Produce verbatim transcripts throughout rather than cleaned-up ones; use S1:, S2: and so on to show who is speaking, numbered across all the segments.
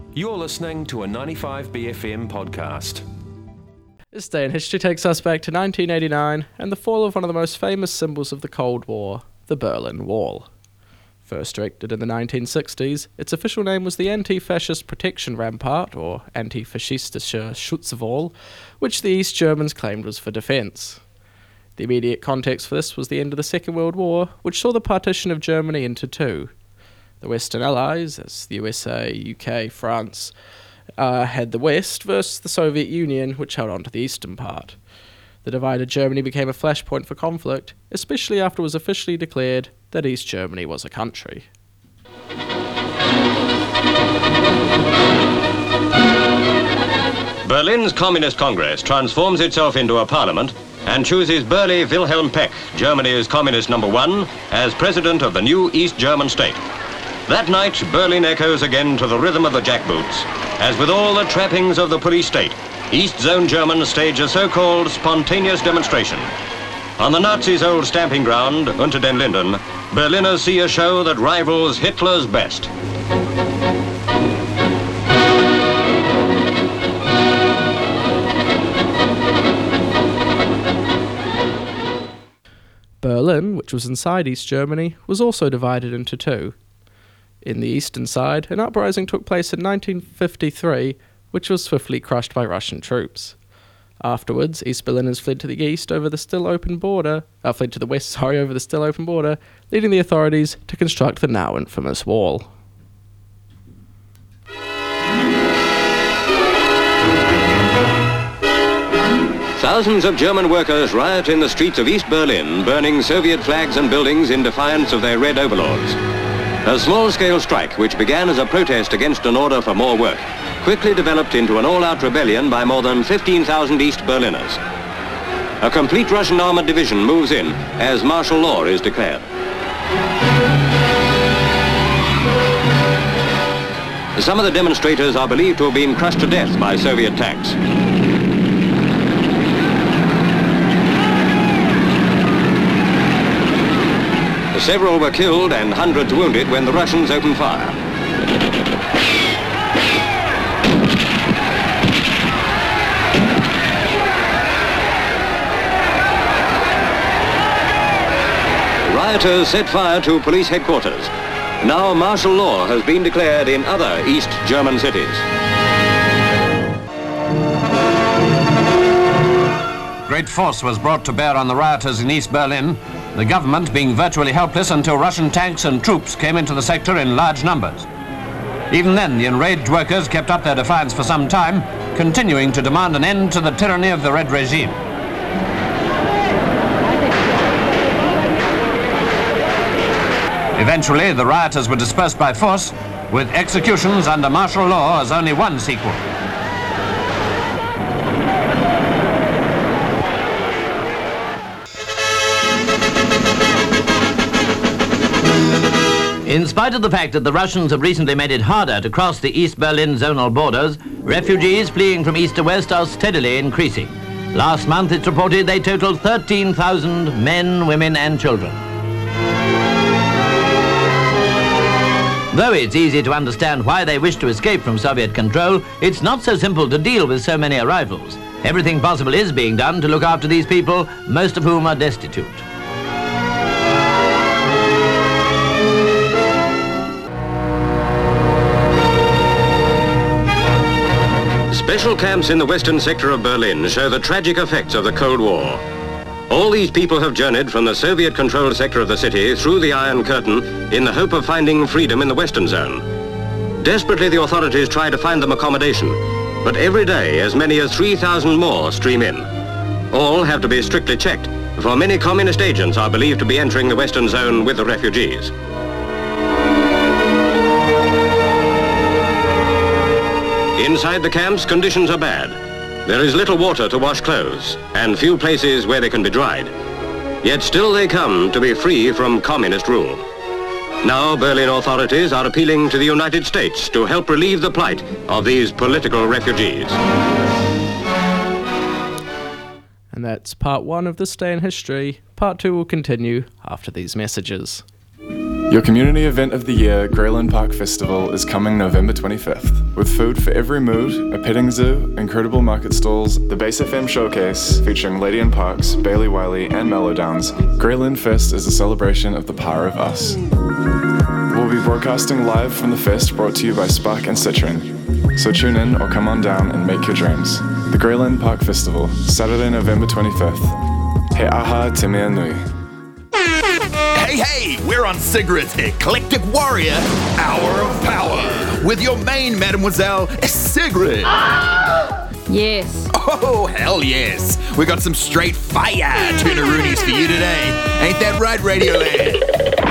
S1: You're listening to a ninety-five B F M podcast.
S2: This day in history takes us back to nineteen eighty-nine and the fall of one of the most famous symbols of the Cold War, the Berlin Wall. First erected in the nineteen sixties, its official name was the Anti-Fascist Protection Rampart, or Antifaschistische Schutzwall, which the East Germans claimed was for defence. The immediate context for this was the end of the Second World War, which saw the partition of Germany into two. The Western Allies, as the U S A, U K, France, uh, had the West versus the Soviet Union, which held on to the eastern part. The divided Germany became a flashpoint for conflict, especially after it was officially declared that East Germany was a country.
S3: Berlin's Communist Congress transforms itself into a parliament and chooses Burly Wilhelm Peck, Germany's communist number one, as president of the new East German state. That night, Berlin echoes again to the rhythm of the jackboots. As with all the trappings of the police state, East Zone Germans stage a so-called spontaneous demonstration. On the Nazis' old stamping ground, Unter den Linden, Berliners see a show that rivals Hitler's best.
S2: Berlin, which was inside East Germany, was also divided into two. In the eastern side, an uprising took place in nineteen fifty-three, which was swiftly crushed by Russian troops. Afterwards, East Berliners fled to the east over the still open border, uh, fled to the west, sorry, over the still open border, leading the authorities to construct the now infamous wall.
S3: Thousands of German workers riot in the streets of East Berlin, burning Soviet flags and buildings in defiance of their red overlords. A small-scale strike, which began as a protest against an order for more work, quickly developed into an all-out rebellion by more than fifteen thousand East Berliners. A complete Russian armored division moves in as martial law is declared. Some of the demonstrators are believed to have been crushed to death by Soviet tanks. Several were killed and hundreds wounded when the Russians opened fire. Rioters set fire to police headquarters. Now martial law has been declared in other East German cities.
S4: Great force was brought to bear on the rioters in East Berlin, the government being virtually helpless until Russian tanks and troops came into the sector in large numbers. Even then, the enraged workers kept up their defiance for some time, continuing to demand an end to the tyranny of the Red regime. Eventually, the rioters were dispersed by force, with executions under martial law as only one sequel.
S5: In spite of the fact that the Russians have recently made it harder to cross the East Berlin zonal borders, refugees fleeing from east to west are steadily increasing. Last month it's reported they totaled thirteen thousand men, women and children. Though it's easy to understand why they wish to escape from Soviet control, it's not so simple to deal with so many arrivals. Everything possible is being done to look after these people, most of whom are destitute.
S3: Special camps in the western sector of Berlin show the tragic effects of the Cold War. All these people have journeyed from the Soviet-controlled sector of the city through the Iron Curtain in the hope of finding freedom in the western zone. Desperately, the authorities try to find them accommodation, but every day as many as three thousand more stream in. All have to be strictly checked, for many communist agents are believed to be entering the western zone with the refugees. Inside the camps, conditions are bad. There is little water to wash clothes, and few places where they can be dried. Yet still they come to be free from communist rule. Now Berlin authorities are appealing to the United States to help relieve the plight of these political refugees.
S2: And that's part one of This Day in History. Part two will continue after these messages.
S6: Your community event of the year, Greyland Park Festival, is coming November twenty-fifth. With food for every mood, a petting zoo, incredible market stalls, the Base F M showcase featuring Lady in Parks, Bailey Wiley and Mellowdowns, Greyland Fest is a celebration of the power of us. We'll be broadcasting live from the fest, brought to you by Spark and Citroen. So tune in or come on down and make your dreams. The Greyland Park Festival, Saturday, November twenty-fifth. He aha te mea nui.
S7: Hey, hey, we're on Sigrid's Eclectic Warrior Hour of Power with your main Mademoiselle, Sigrid.
S8: Yes.
S7: Oh, hell yes. We got some straight fire tunaroonies for you today. Ain't that right, Radioland?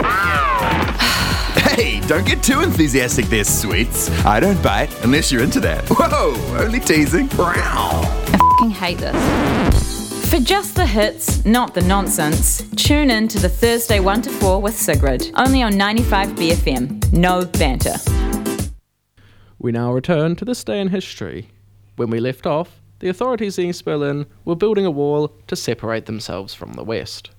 S7: Hey, don't get too enthusiastic there, sweets. I don't bite unless you're into that. Whoa, only teasing.
S8: I f***ing hate this. For just the hits, not the nonsense, tune in to the Thursday one to four with Sigrid, only on ninety-five B F M. No banter.
S2: We now return to this day in history. When we left off, the authorities in East Berlin were building a wall to separate themselves from the West.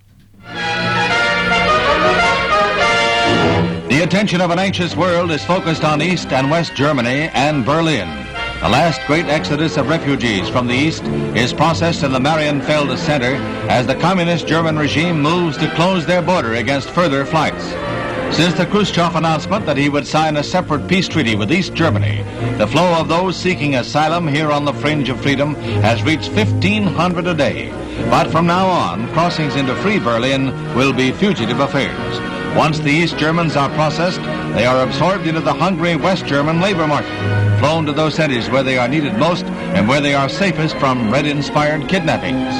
S9: The attention of an anxious world is focused on East and West Germany and Berlin. The last great exodus of refugees from the East is processed in the Marienfelde Center as the communist German regime moves to close their border against further flights. Since the Khrushchev announcement that he would sign a separate peace treaty with East Germany, the flow of those seeking asylum here on the fringe of freedom has reached fifteen hundred a day. But from now on, crossings into Free Berlin will be fugitive affairs. Once the East Germans are processed, they are absorbed into the hungry West German labor market, flown to those cities where they are needed most and where they are safest from Red-inspired kidnappings.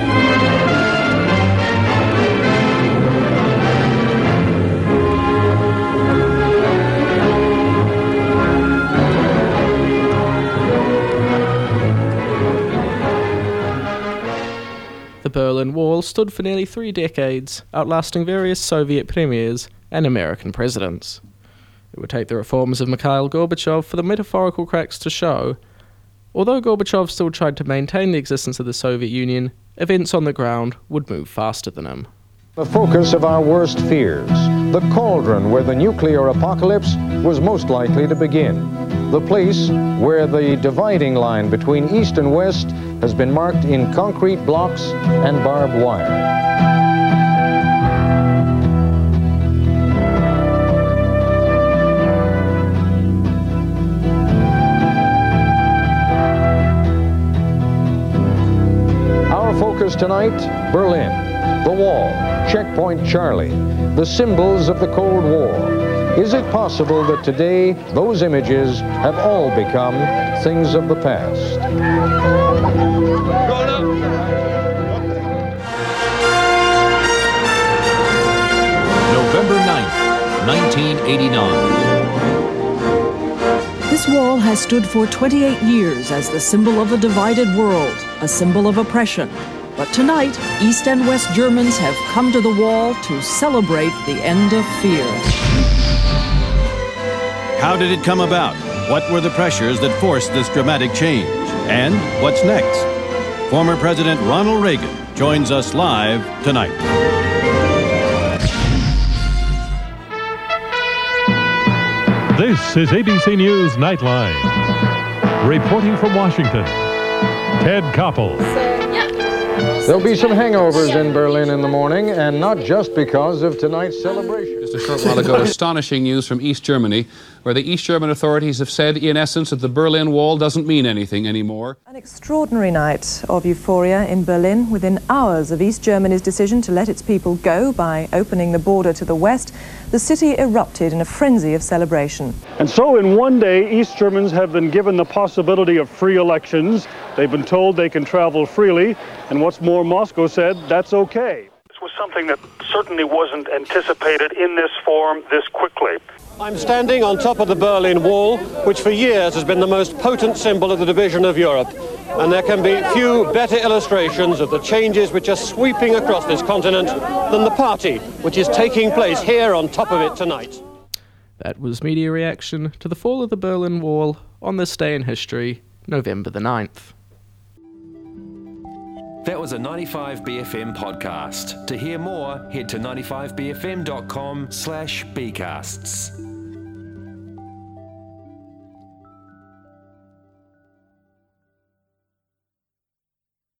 S2: The Berlin Wall stood for nearly three decades, outlasting various Soviet premiers and American presidents. It would take the reforms of Mikhail Gorbachev for the metaphorical cracks to show. Although Gorbachev still tried to maintain the existence of the Soviet Union, events on the ground would move faster than him.
S10: The focus of our worst fears, the cauldron where the nuclear apocalypse was most likely to begin. The place where the dividing line between East and West has been marked in concrete blocks and barbed wire. Our focus tonight, Berlin, the Wall, Checkpoint Charlie, the symbols of the Cold War. Is it possible that today those images have all become things of the past?
S11: November ninth, nineteen eighty-nine.
S12: This wall has stood for twenty-eight years as the symbol of a divided world, a symbol of oppression. But tonight, East and West Germans have come to the wall to celebrate the end of fear.
S13: How did it come about? What were the pressures that forced this dramatic change? And what's next? Former President Ronald Reagan joins us live tonight.
S14: This is A B C News Nightline. Reporting from Washington, Ted Koppel.
S10: There'll be some hangovers in Berlin in the morning, and not just because of tonight's celebration.
S15: Just a short while ago, astonishing news from East Germany, where the East German authorities have said, in essence, that the Berlin Wall doesn't mean anything anymore.
S16: An extraordinary night of euphoria in Berlin within hours of East Germany's decision to let its people go by opening the border to the west. The city erupted in a frenzy of celebration.
S17: And so in one day, East Germans have been given the possibility of free elections. They've been told they can travel freely, and what's more, Moscow said that's okay.
S18: This was something that certainly wasn't anticipated in this form this quickly.
S19: I'm standing on top of the Berlin Wall, which for years has been the most potent symbol of the division of Europe. And there can be few better illustrations of the changes which are sweeping across this continent than the party which is taking place here on top of it tonight.
S2: That was media reaction to the fall of the Berlin Wall on this day in history, November the ninth.
S1: That was a ninety-five B F M podcast. To hear more, head to ninety-five b f m dot com slash bcasts.